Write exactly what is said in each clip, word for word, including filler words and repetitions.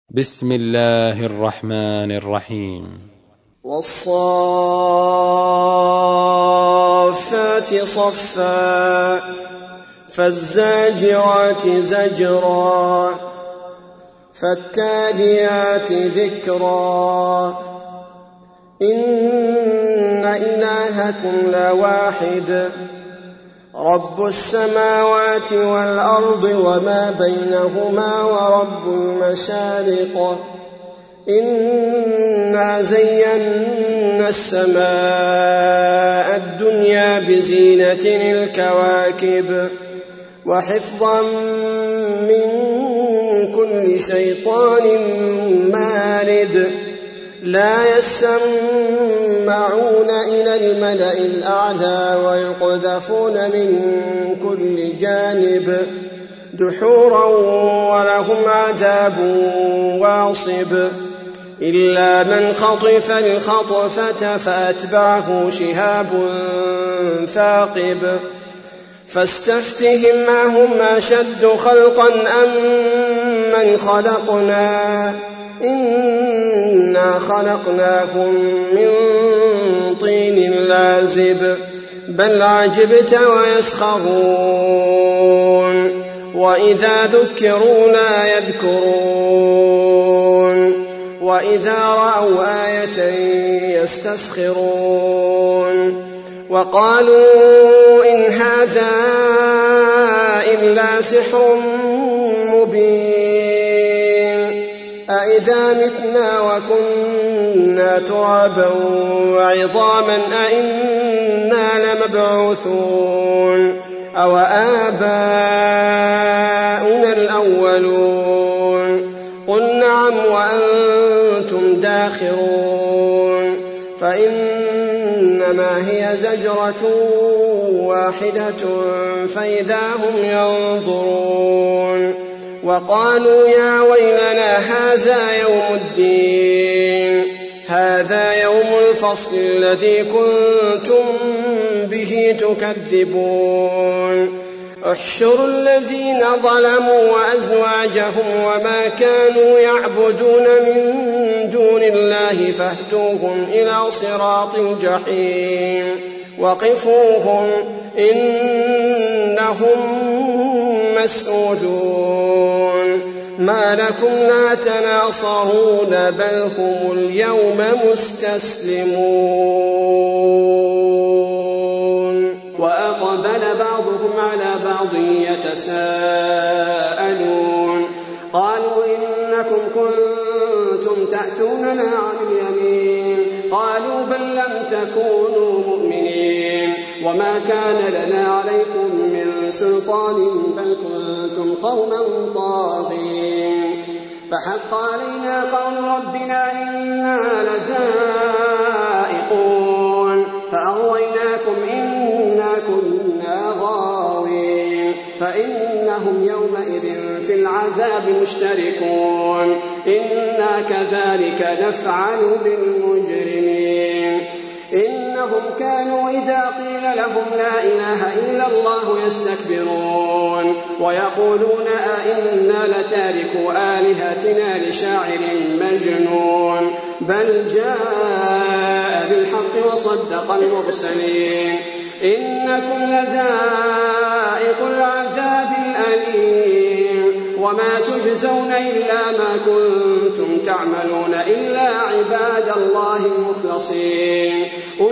بسم الله الرحمن الرحيم. والصافات صفا فالزاجرات زجرا فالتاليات ذكرا إن إلهكم لواحد رب السماوات والأرض وما بينهما ورب المشارق إنا زينا السماء الدنيا بزينة الكواكب وحفظا من كل شيطان مارد لا يسمعون إلى الملأ الأعلى ويقذفون من كل جانب دحورا ولهم عذاب واصب إلا من خطف الخطفة فأتبعه شهاب ثاقب فاستفتهم أهم أشد خلقا أم من خلقنا إنا خلقناكم من طين لازب بل عجبت ويسخرون وإذا ذكروا لا يذكرون وإذا رأوا آية يستسخرون وقالوا إن هذا إلا سحر مبين أإذا متنا وكنا ترابا وعظاما أإنا لمبعوثون أو آباؤنا الأولون قل نعم وأنتم داخرون فإنما هي زجرة واحدة فإذا هم ينظرون وقالوا يا ويلنا هذا يوم الدين هذا يوم الفصل الذي كنتم به تكذبون احشروا الذين ظلموا وأزواجهم وما كانوا يعبدون من دون الله فاهدوهم إلى صراط الجحيم وقفوهم إنهم مسؤولون ما لكم لا تناصرون بل هم اليوم مستسلمون وأقبل بعضهم على بعض يتساءلون قالوا إنكم كنتم تأتوننا عن اليمين قالوا بل لم تكونوا مؤمنين وما كان لنا عليكم من سلطان بل كنتم قوما طاغين فحق علينا قول ربنا إنا لذائقون فأغويناكم إنا كنا غاوين فإنهم يومئذ في العذاب مشتركون إنا كذلك نفعل بالمجرمين إنهم كانوا إذا قيل لهم لا إله إلا الله يستكبرون ويقولون أئنا لتاركو آلهتنا لشاعر مجنون بل جاء بالحق وصدق المرسلين إنكم لذائق العذاب الأليم وما تجزون إلا ما كنتم تعملون إلا عباد الله المخلصين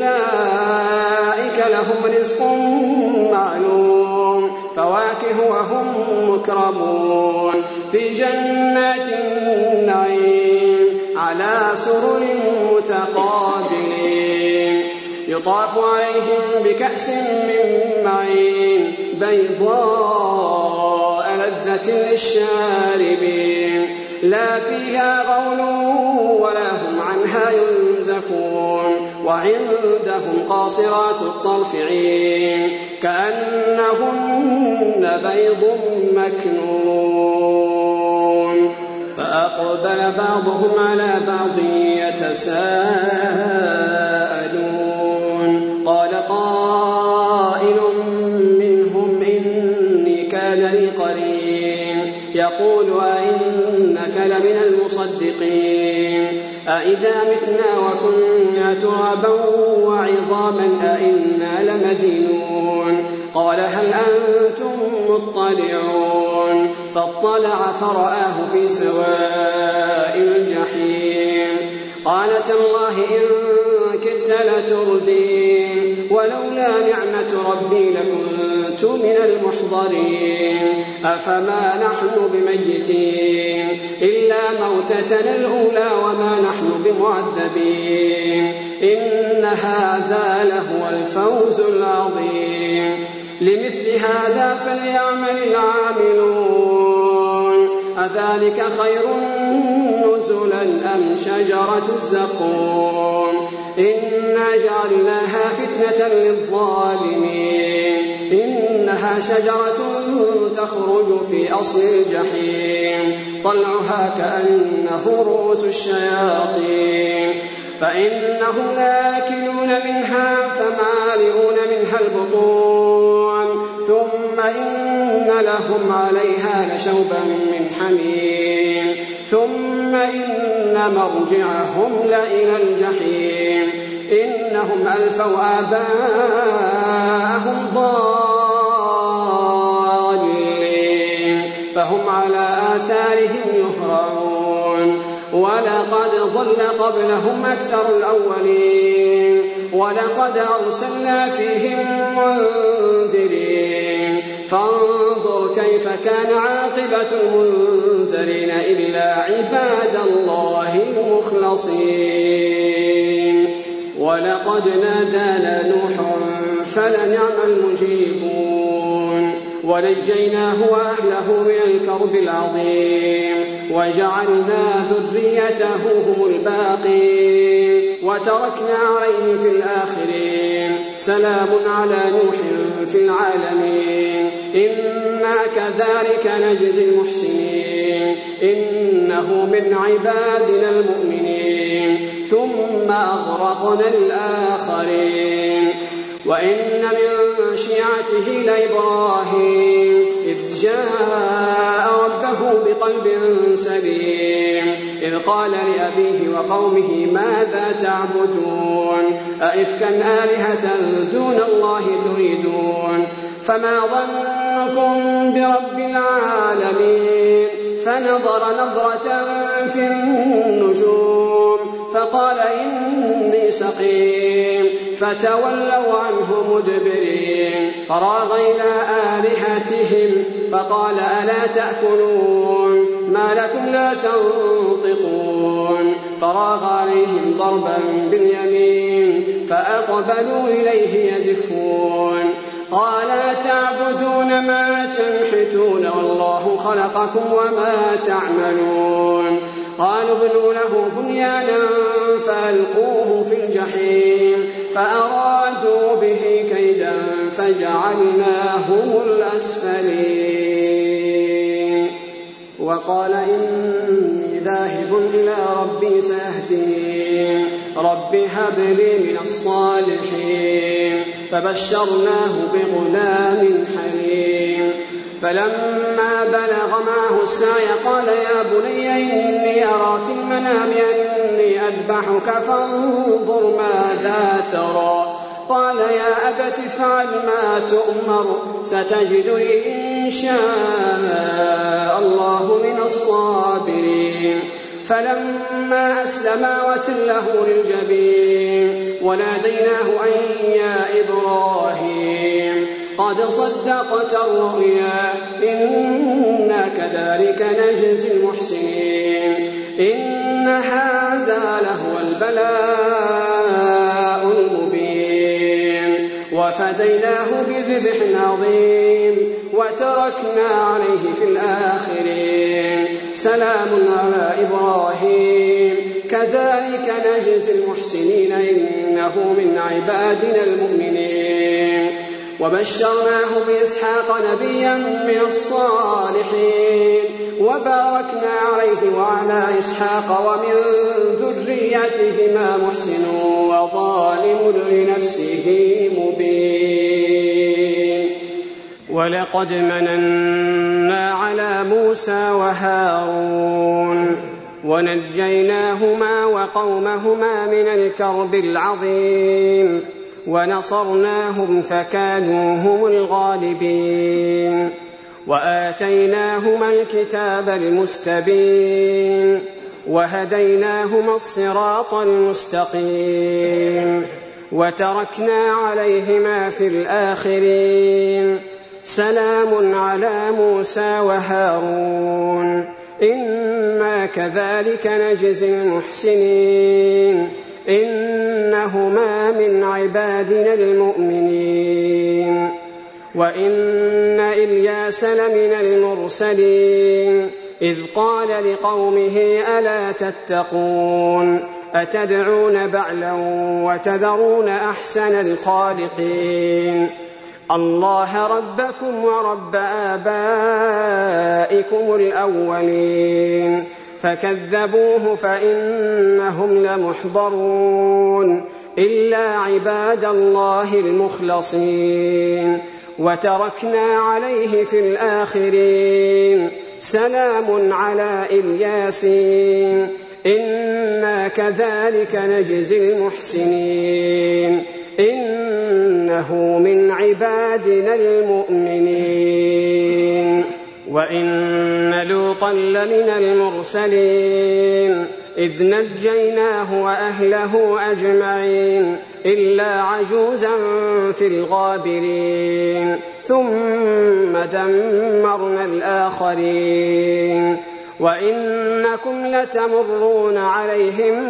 أولئك لهم رزق معلوم فواكه وهم مكرمون في جنات النعيم على سرر متقابلين يطاف عليهم بكأس من معين بيضاء لذة للشاربين لا فيها غول ولا هم عنها ينزفون وعندهم قاصرات الطرف عين كأنهن بيض مكنون فأقبل بعضهم على بعض يتساءلون قال قائل منهم إني كان لي قرين يقول أئنك لمن المصدقين المصدقين أإذا متنا وكنا ترابا وعظاما أإنا لمدينون قال هل أنتم مطلعون فاطلع فرآه في سواء الجحيم قال تالله إن كدت لتردين ولولا نعمة ربي لكنت من المحضرين أفما نحن بميتين إلا موتتنا الأولى وما نحن بمعذبين إن هذا لهو الفوز العظيم لمثل هذا فليعمل العاملون أذلك خير نزلا أم شجرة الزقوم إنا جعلناها فتنة للظالمين إنها شجرة تخرج في أصل الجحيم طلعها كأنه رؤوس الشياطين فإنهم لآكلون منها فمالئون منها البطون ثم إن لهم عليها لشوبا من حميم ثم إن مرجعهم لإلى الجحيم إنهم ألفوا آباءهم ضالين فهم على آثارهم يهرعون ولقد ضل قبلهم أكثر الأولين ولقد أرسلنا فيهم منذرين فانظر كيف كان عاقبة المنذرين إلا عباد الله المخلصين ولقد نادانا نوح فلنعم المجيبون ونجيناه وأهله من الكرب العظيم وجعلنا ذريته هم الباقين وتركنا عليه في الآخرين سلام على نوح في العالمين إنا كذلك نجزي المحسنين إنه من عبادنا المؤمنين ثم أغرقنا الآخرين وإن من شيعته لإبراهيم إذ جاء ربه بقلب سليم إذ قال لأبيه وقومه ماذا تعبدون أئفكا آلهة دون الله تريدون فما ظنكم برب العالمين فنظر نظرة في النجوم فقال إني سقيم فتولوا عنه مدبرين فراغ إلى آلهتهم فقال ألا تأكلون ما لكم لا تنطقون فراغ عليهم ضربا باليمين فأقبلوا إليه يزفون قال تعبدون ما تنحتون والله خلقكم وما تعملون قالوا ابنوا له بنيانا فألقوه في الجحيم فأرادوا به كيدا فجعلناهم الأسفلين وقال إني ذاهب إلى ربي سيهدين رب هب لي من الصالحين فبشرناه بغلام حليم فلما بلغ معه السعي قال يا بني إني أرى في المنام أني أذبحك فانظر ماذا ترى قال يا أبت افعل ما تؤمر ستجدني إن شاء الله من الصابرين فلما أسلما وتله للجبين وناديناه أن يا إبراهيم قد صدقت الرؤيا إنا كذلك نجزي المحسنين إن هذا لهو البلاء المبين وفديناه بذبح عظيم وتركنا عليه في الآخرين سلام على إبراهيم كذلك نجزي المحسنين إنه من عبادنا المؤمنين وبشرناه بإسحاق نبيا من الصالحين وباركنا عليه وعلى إسحاق ومن ذريتهما محسن وظالم لنفسه مبين ولقد مننا على موسى وهارون ونجيناهما وقومهما من الكرب العظيم ونصرناهم فكانوا هم الغالبين وآتيناهما الكتاب المستبين وهديناهما الصراط المستقيم وتركنا عليهما في الآخرين سلام على موسى وهارون إنا كذلك نجزي المحسنين إنهما من عبادنا المؤمنين وإن إلياس لمن المرسلين إذ قال لقومه ألا تتقون أتدعون بعلا وتذرون أحسن الخالقين الله ربكم ورب آبائكم الأولين فكذبوه فإنهم لمحضرون إلا عباد الله المخلصين وتركنا عليه في الآخرين سلام على الياسين إنا كذلك نجزي المحسنين إنه من عبادنا المؤمنين وإن لوطا لمن المرسلين إذ نجيناه وأهله أجمعين إلا عجوزا في الغابرين ثم دمرنا الآخرين وإنكم لتمرون عليهم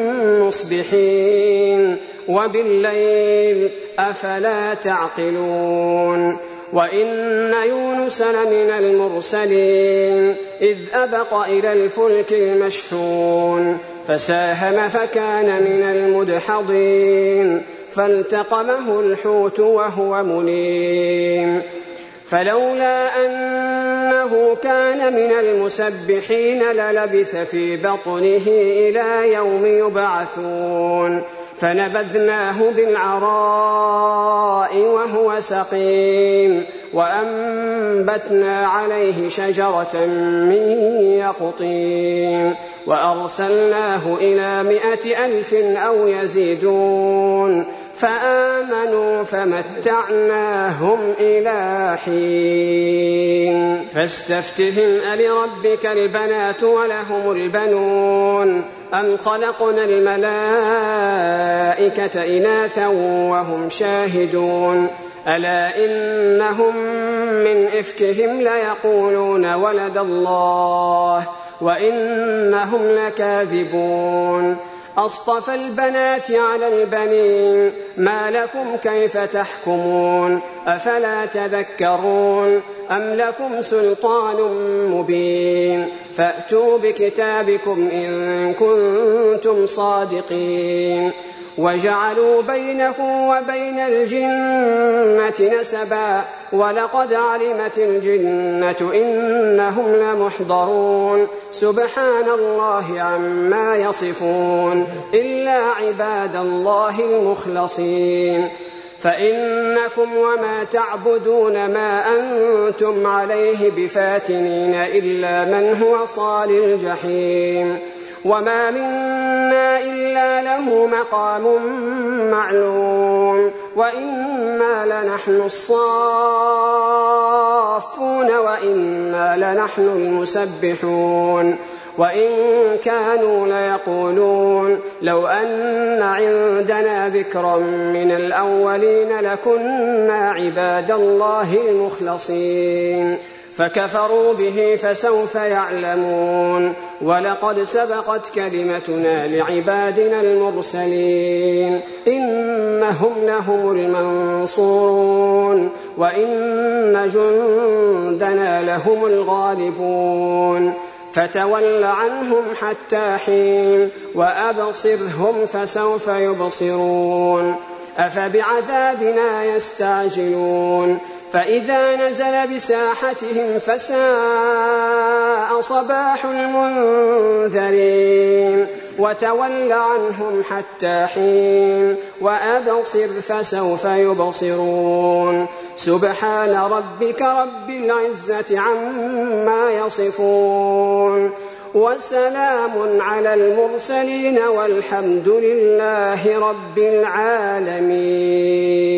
مصبحين وبالليل أفلا تعقلون وإن يونس لمن المرسلين إذ أبق إلى الفلك المشحون فساهم فكان من المدحضين فالتقمه الحوت وهو مليم فلولا أنه كان من المسبحين للبث في بطنه إلى يوم يبعثون فنبذناه بالعراء وهو سقيم وأنبتنا عليه شجرة من يقطين وأرسلناه إلى مائة ألف أو يزيدون فآمنوا فمتعناهم إلى حين فاستفتهم ألربك البنات ولهم البنون أم خلقنا الملائكة إناثا وهم شاهدون ألا إنهم من إفكهم ليقولون ولد الله وإنهم لكاذبون أصطفى البنات على البنين ما لكم كيف تحكمون أفلا تذكرون أم لكم سلطان مبين فأتوا بكتابكم إن كنتم صادقين وجعلوا بينه وبين الجنة نسبا ولقد علمت الجنة إنهم لمحضرون سبحان الله عما يصفون إلا عباد الله المخلصين فإنكم وما تعبدون ما أنتم عليه بفاتنين إلا من هو صال الجحيم وما منا إلا له مقام معلوم وإنا لنحن الصافون وإنا لنحن المسبحون وإن كانوا ليقولون لو أن عندنا ذكرا من الأولين لكنا عباد الله المخلصين فكفروا به فسوف يعلمون ولقد سبقت كلمتنا لعبادنا المرسلين إنهم لهم المنصورون وإن جندنا لهم الغالبون فتول عنهم حتى حين وأبصرهم فسوف يبصرون أفبعذابنا يستعجلون فإذا نزل بساحتهم فساء صباح المنذرين وتول عنهم حتى حين وأبصر فسوف يبصرون سبحان ربك رب العزة عما يصفون وسلام على المرسلين والحمد لله رب العالمين.